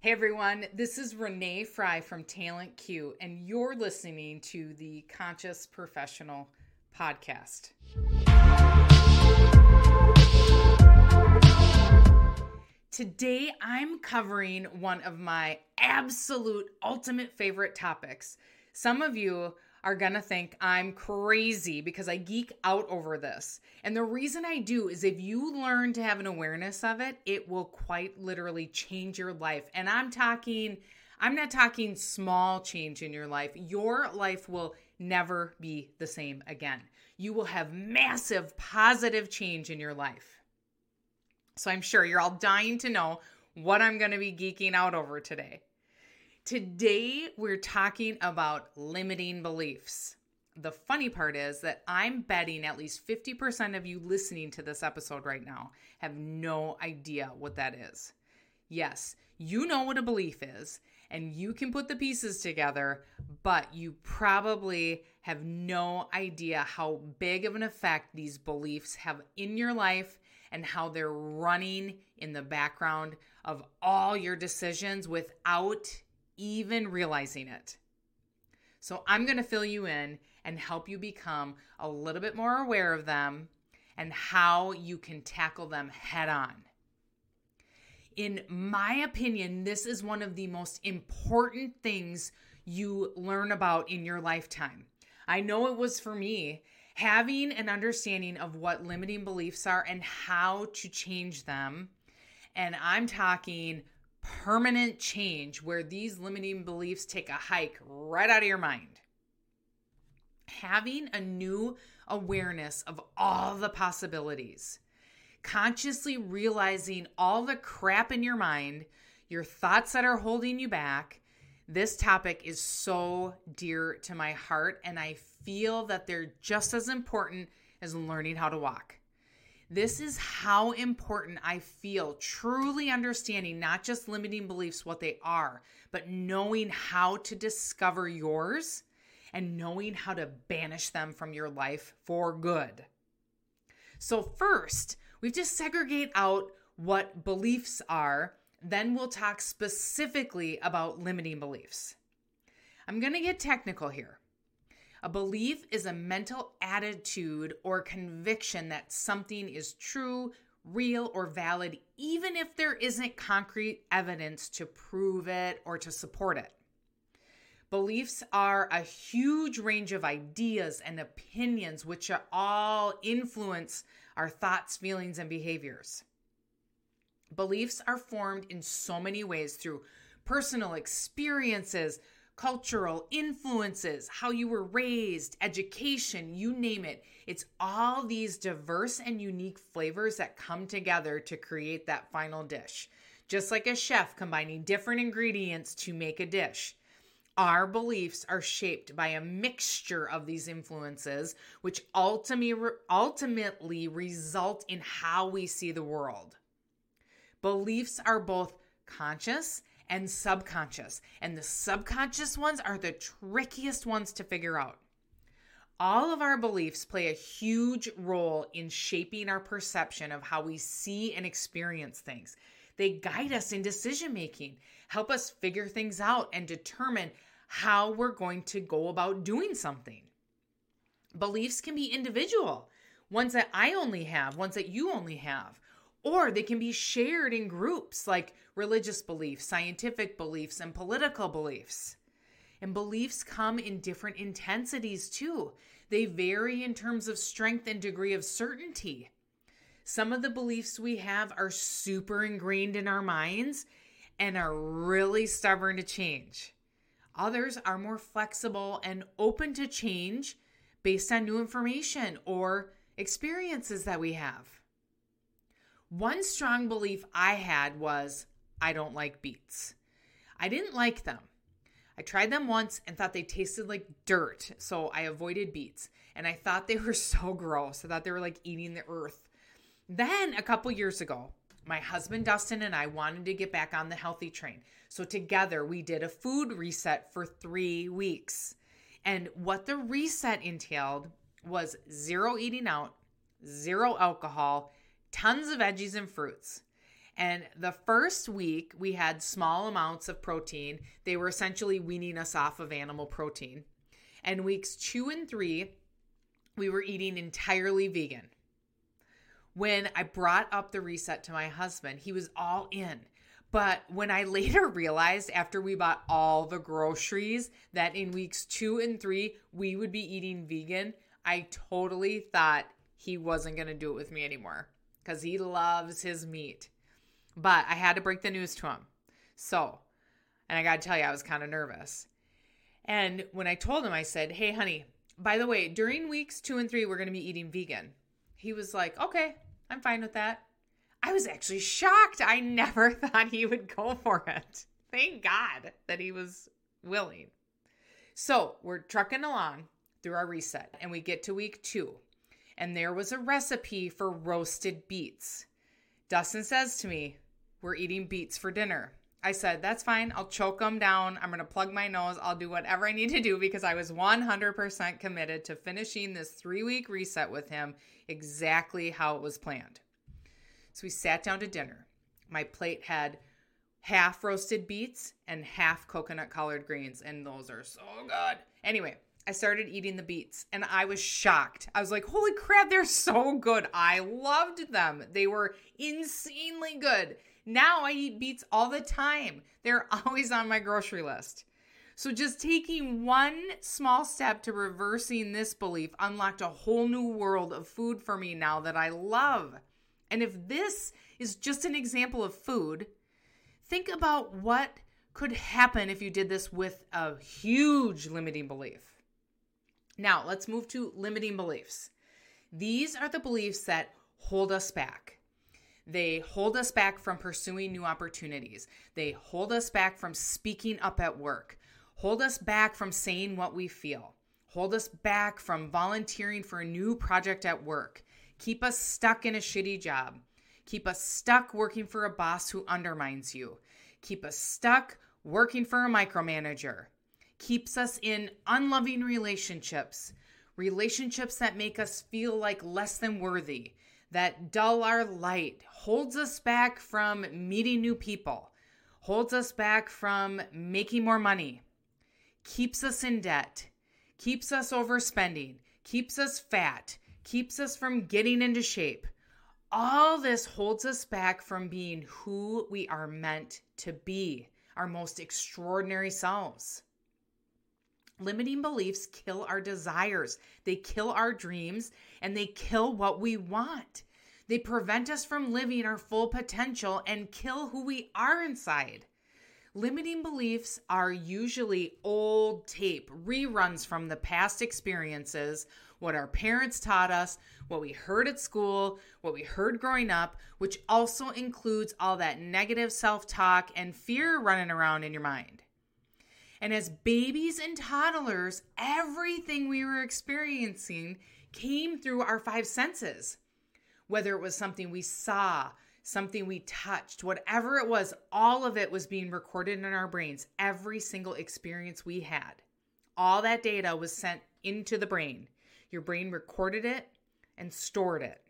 Hey everyone, this is Renee Fry from Talent Q, and you're listening to the Conscious Professional Podcast. Today I'm covering one of my absolute ultimate favorite topics. Some of you are going to think I'm crazy because I geek out over this. And the reason I do is if you learn to have an awareness of it, it will quite literally change your life. And I'm not talking small change in your life. Your life will never be the same again. You will have massive positive change in your life. So I'm sure you're all dying to know what I'm going to be geeking out over today. Today, we're talking about limiting beliefs. The funny part is that I'm betting at least 50% of you listening to this episode right now have no idea what that is. Yes, you know what a belief is, and you can put the pieces together, but you probably have no idea how big of an effect these beliefs have in your life and how they're running in the background of all your decisions without even realizing it. So I'm going to fill you in and help you become a little bit more aware of them and how you can tackle them head on. In my opinion, this is one of the most important things you learn about in your lifetime. I know it was for me. Having an understanding of what limiting beliefs are and how to change them. And I'm talking permanent change where these limiting beliefs take a hike right out of your mind. Having a new awareness of all the possibilities. Consciously realizing all the crap in your mind, your thoughts that are holding you back. This topic is so dear to my heart, and I feel that they're just as important as learning how to walk. This is how important I feel, truly understanding not just limiting beliefs, what they are, but knowing how to discover yours and knowing how to banish them from your life for good. So first, we have to segregate out what beliefs are. Then we'll talk specifically about limiting beliefs. I'm going to get technical here. A belief is a mental attitude or conviction that something is true, real, or valid, even if there isn't concrete evidence to prove it or to support it. Beliefs are a huge range of ideas and opinions which all influence our thoughts, feelings, and behaviors. Beliefs are formed in so many ways through personal experiences, cultural influences, how you were raised, education, you name it. It's all these diverse and unique flavors that come together to create that final dish. Just like a chef combining different ingredients to make a dish. Our beliefs are shaped by a mixture of these influences, which ultimately result in how we see the world. Beliefs are both conscious and subconscious, and the subconscious ones are the trickiest ones to figure out. All of our beliefs play a huge role in shaping our perception of how we see and experience things. They guide us in decision making, help us figure things out, and determine how we're going to go about doing something. Beliefs can be individual, ones that I only have, ones that you only have. Or they can be shared in groups like religious beliefs, scientific beliefs, and political beliefs. And beliefs come in different intensities too. They vary in terms of strength and degree of certainty. Some of the beliefs we have are super ingrained in our minds and are really stubborn to change. Others are more flexible and open to change based on new information or experiences that we have. One strong belief I had was, I don't like beets. I didn't like them. I tried them once and thought they tasted like dirt, so I avoided beets. And I thought they were so gross. I thought they were like eating the earth. Then a couple years ago, my husband Dustin and I wanted to get back on the healthy train. So together we did a food reset for 3 weeks. And what the reset entailed was 0 eating out, 0 alcohol, tons of veggies and fruits. And the first week, we had small amounts of protein. They were essentially weaning us off of animal protein. And weeks 2 and 3, we were eating entirely vegan. When I brought up the reset to my husband, he was all in. But when I later realized after we bought all the groceries that in weeks 2 and 3, we would be eating vegan, I totally thought he wasn't going to do it with me anymore because he loves his meat. But I had to break the news to him. And I got to tell you, I was kind of nervous. And when I told him, I said, hey, honey, by the way, during weeks 2 and 3, we're going to be eating vegan. He was like, okay, I'm fine with that. I was actually shocked. I never thought he would go for it. Thank God that he was willing. So we're trucking along through our reset, and we get to week 2, and there was a recipe for roasted beets. Dustin says to me, we're eating beets for dinner. I said, that's fine. I'll choke them down. I'm going to plug my nose. I'll do whatever I need to do because I was 100% committed to finishing this 3-week reset with him exactly how it was planned. So we sat down to dinner. My plate had half roasted beets and half coconut collard greens, and those are so good. Anyway, I started eating the beets, and I was shocked. I was like, holy crap, they're so good. I loved them. They were insanely good. Now I eat beets all the time. They're always on my grocery list. So just taking one small step to reversing this belief unlocked a whole new world of food for me now that I love. And if this is just an example of food, think about what could happen if you did this with a huge limiting belief. Now, let's move to limiting beliefs. These are the beliefs that hold us back. They hold us back from pursuing new opportunities. They hold us back from speaking up at work. Hold us back from saying what we feel. Hold us back from volunteering for a new project at work. Keep us stuck in a shitty job. Keep us stuck working for a boss who undermines you. Keep us stuck working for a micromanager. Keeps us in unloving relationships. Relationships that make us feel like less than worthy, that dull our light, holds us back from meeting new people, holds us back from making more money, keeps us in debt, keeps us overspending, keeps us fat, keeps us from getting into shape. All this holds us back from being who we are meant to be, our most extraordinary selves. Limiting beliefs kill our desires, they kill our dreams, and they kill what we want. They prevent us from living our full potential and kill who we are inside. Limiting beliefs are usually old tape, reruns from the past experiences, what our parents taught us, what we heard at school, what we heard growing up, which also includes all that negative self-talk and fear running around in your mind. And as babies and toddlers, everything we were experiencing came through our 5 senses. Whether it was something we saw, something we touched, whatever it was, all of it was being recorded in our brains. Every single experience we had. All that data was sent into the brain. Your brain recorded it and stored it.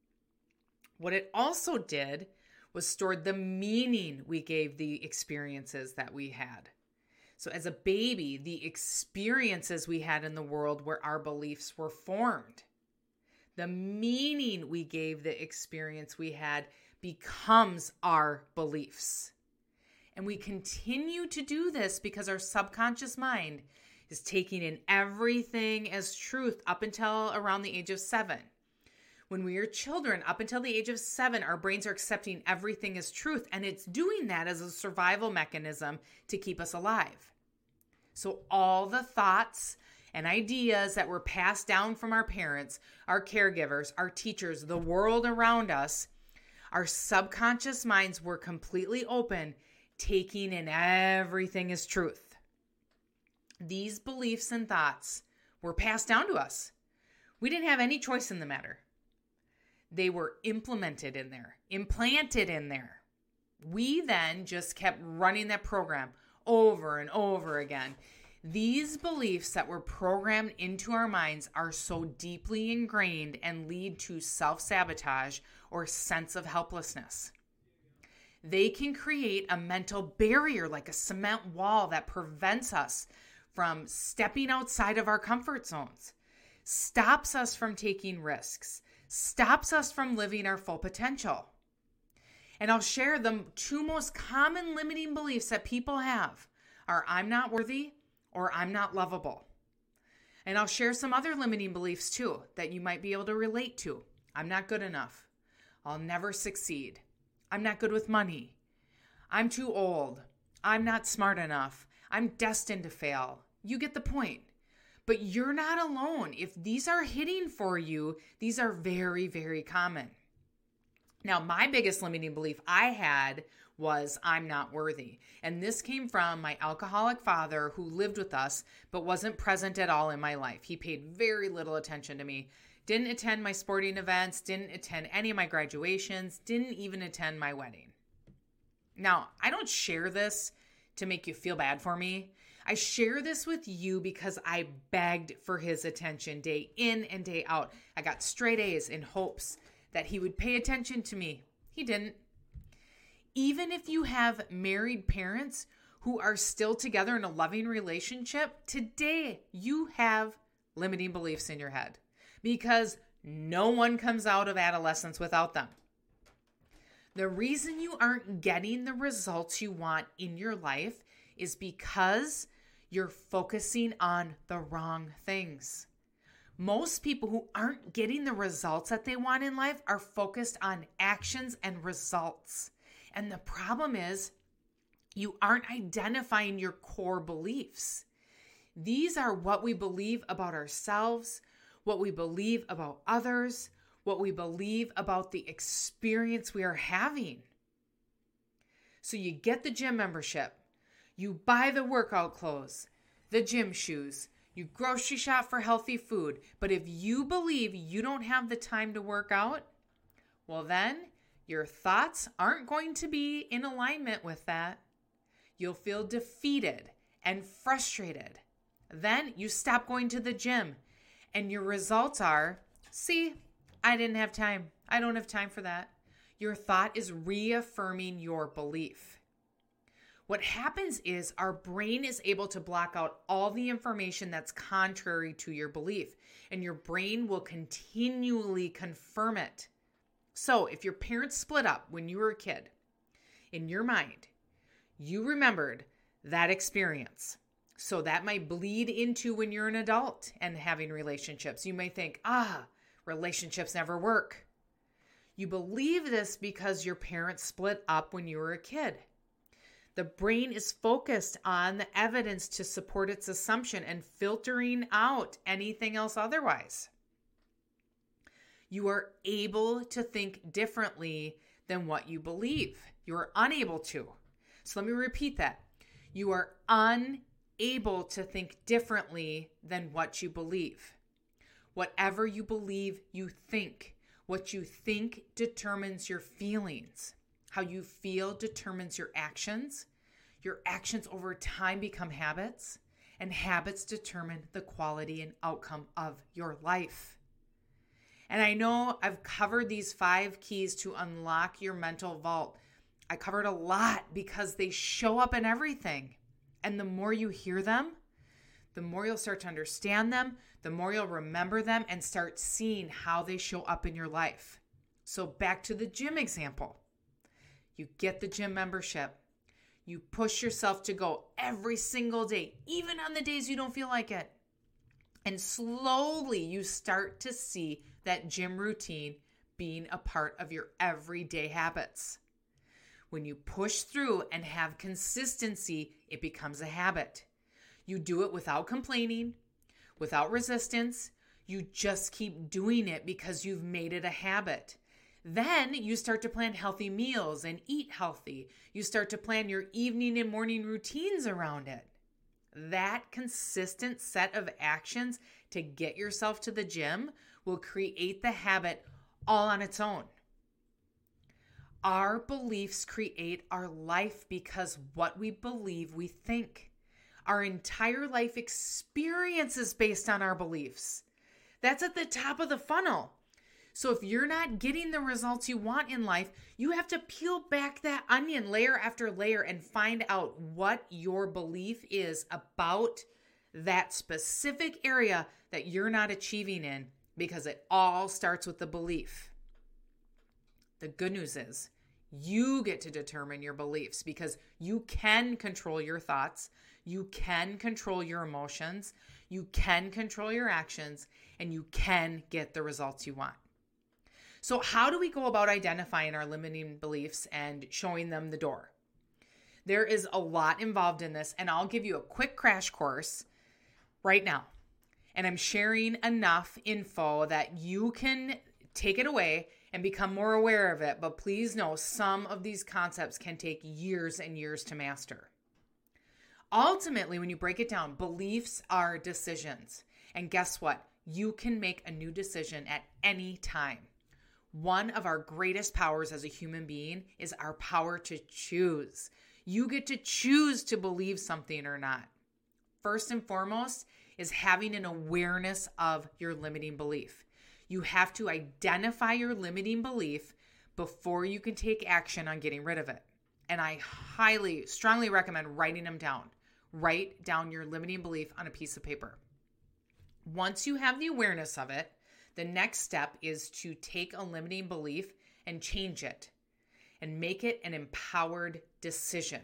What it also did was stored the meaning we gave the experiences that we had. So as a baby, the experiences we had in the world where our beliefs were formed. The meaning we gave the experience we had becomes our beliefs. And we continue to do this because our subconscious mind is taking in everything as truth up until around the age of 7. When we are children, up until the age of 7, our brains are accepting everything as truth, and it's doing that as a survival mechanism to keep us alive. So all the thoughts and ideas that were passed down from our parents, our caregivers, our teachers, the world around us, our subconscious minds were completely open, taking in everything as truth. These beliefs and thoughts were passed down to us. We didn't have any choice in the matter. They were implemented in there, implanted in there. We then just kept running that program over and over again. These beliefs that were programmed into our minds are so deeply ingrained and lead to self-sabotage or sense of helplessness. They can create a mental barrier like a cement wall that prevents us from stepping outside of our comfort zones, stops us from taking risks, stops us from living our full potential. And I'll share the two most common limiting beliefs that people have are I'm not worthy or I'm not lovable. And I'll share some other limiting beliefs too that you might be able to relate to. I'm not good enough. I'll never succeed. I'm not good with money. I'm too old. I'm not smart enough. I'm destined to fail. You get the point. But you're not alone. If these are hitting for you, these are very, very common. Now, my biggest limiting belief I had was I'm not worthy. And this came from my alcoholic father who lived with us but wasn't present at all in my life. He paid very little attention to me. Didn't attend my sporting events, didn't attend any of my graduations, didn't even attend my wedding. Now, I don't share this to make you feel bad for me. I share this with you because I begged for his attention day in and day out. I got straight A's in hopes that he would pay attention to me. He didn't. Even if you have married parents who are still together in a loving relationship, today you have limiting beliefs in your head because no one comes out of adolescence without them. The reason you aren't getting the results you want in your life is because you're focusing on the wrong things. Most people who aren't getting the results that they want in life are focused on actions and results. And the problem is you aren't identifying your core beliefs. These are what we believe about ourselves, what we believe about others, what we believe about the experience we are having. So you get the gym membership, you buy the workout clothes, the gym shoes, you grocery shop for healthy food. But if you believe you don't have the time to work out, well then your thoughts aren't going to be in alignment with that. You'll feel defeated and frustrated. Then you stop going to the gym and your results are, see, I didn't have time. I don't have time for that. Your thought is reaffirming your belief. What happens is our brain is able to block out all the information that's contrary to your belief, and your brain will continually confirm it. So if your parents split up when you were a kid, in your mind, you remembered that experience. So that might bleed into when you're an adult and having relationships. You may think, relationships never work. You believe this because your parents split up when you were a kid. The brain is focused on the evidence to support its assumption and filtering out anything else otherwise. You are able to think differently than what you believe. You are unable to. So let me repeat that. You are unable to think differently than what you believe. Whatever you believe, you think. What you think determines your feelings. How you feel determines your actions. Your actions over time become habits, and habits determine the quality and outcome of your life. And I know I've covered these 5 keys to unlock your mental vault. I covered a lot because they show up in everything. And the more you hear them, the more you'll start to understand them, the more you'll remember them and start seeing how they show up in your life. So back to the gym example. You get the gym membership. You push yourself to go every single day, even on the days you don't feel like it. And slowly you start to see that gym routine being a part of your everyday habits. When you push through and have consistency, it becomes a habit. You do it without complaining, without resistance. You just keep doing it because you've made it a habit. Then you start to plan healthy meals and eat healthy. You start to plan your evening and morning routines around it. That consistent set of actions to get yourself to the gym will create the habit all on its own. Our beliefs create our life because what we believe we think. Our entire life experience is based on our beliefs. That's at the top of the funnel. So if you're not getting the results you want in life, you have to peel back that onion layer after layer and find out what your belief is about that specific area that you're not achieving in, because it all starts with the belief. The good news is you get to determine your beliefs, because you can control your thoughts, you can control your emotions, you can control your actions, and you can get the results you want. So how do we go about identifying our limiting beliefs and showing them the door? There is a lot involved in this, and I'll give you a quick crash course right now. And I'm sharing enough info that you can take it away and become more aware of it. But please know, some of these concepts can take years and years to master. Ultimately, when you break it down, beliefs are decisions. And guess what? You can make a new decision at any time. One of our greatest powers as a human being is our power to choose. You get to choose to believe something or not. First and foremost is having an awareness of your limiting belief. You have to identify your limiting belief before you can take action on getting rid of it. And I strongly recommend writing them down. Write down your limiting belief on a piece of paper. Once you have the awareness of it, the next step is to take a limiting belief and change it and make it an empowered decision.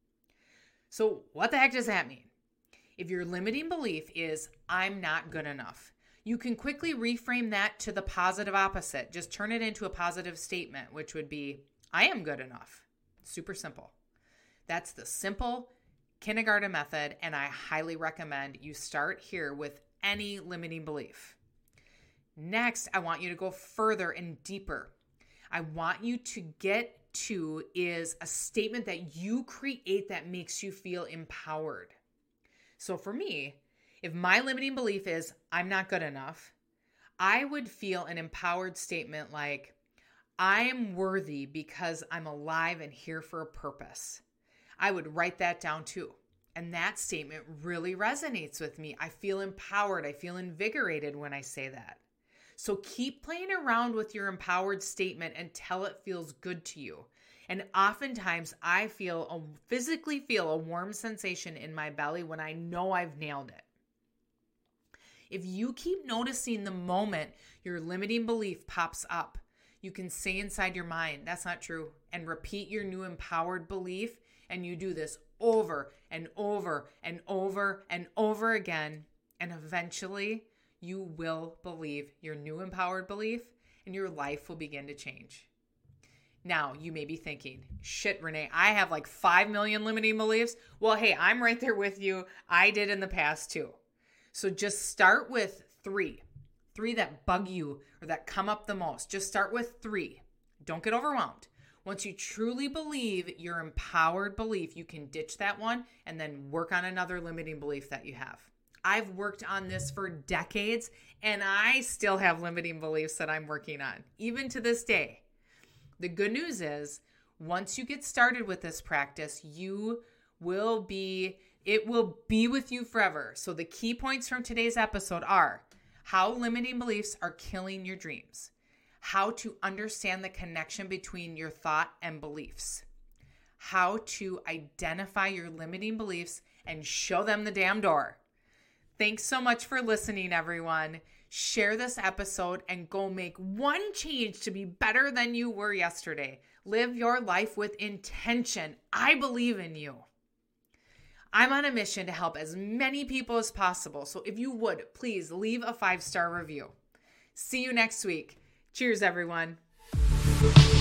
So what the heck does that mean? If your limiting belief is, I'm not good enough, you can quickly reframe that to the positive opposite. Just turn it into a positive statement, which would be, I am good enough. Super simple. That's the simple kindergarten method, and I highly recommend you start here with any limiting belief. Next, I want you to go further and deeper. I want you to get to is a statement that you create that makes you feel empowered. So for me, if my limiting belief is I'm not good enough, I would feel an empowered statement like, I am worthy because I'm alive and here for a purpose. I would write that down too. And that statement really resonates with me. I feel empowered. I feel invigorated when I say that. So keep playing around with your empowered statement until it feels good to you. And oftentimes I physically feel a warm sensation in my belly when I know I've nailed it. If you keep noticing the moment your limiting belief pops up, you can say inside your mind, that's not true, and repeat your new empowered belief. And you do this over and over and over and over again. And eventually you will believe your new empowered belief and your life will begin to change. Now, you may be thinking, shit, Renee, I have like 5 million limiting beliefs. Well, hey, I'm right there with you. I did in the past too. So just start with 3 that bug you or that come up the most. Just start with 3. Don't get overwhelmed. Once you truly believe your empowered belief, you can ditch that one and then work on another limiting belief that you have. I've worked on this for decades and I still have limiting beliefs that I'm working on, even to this day. The good news is once you get started with this practice, it will be with you forever. So the key points from today's episode are how limiting beliefs are killing your dreams, how to understand the connection between your thought and beliefs, how to identify your limiting beliefs and show them the damn door. Thanks so much for listening, everyone. Share this episode and go make one change to be better than you were yesterday. Live your life with intention. I believe in you. I'm on a mission to help as many people as possible. So if you would, please leave a 5-star review. See you next week. Cheers, everyone.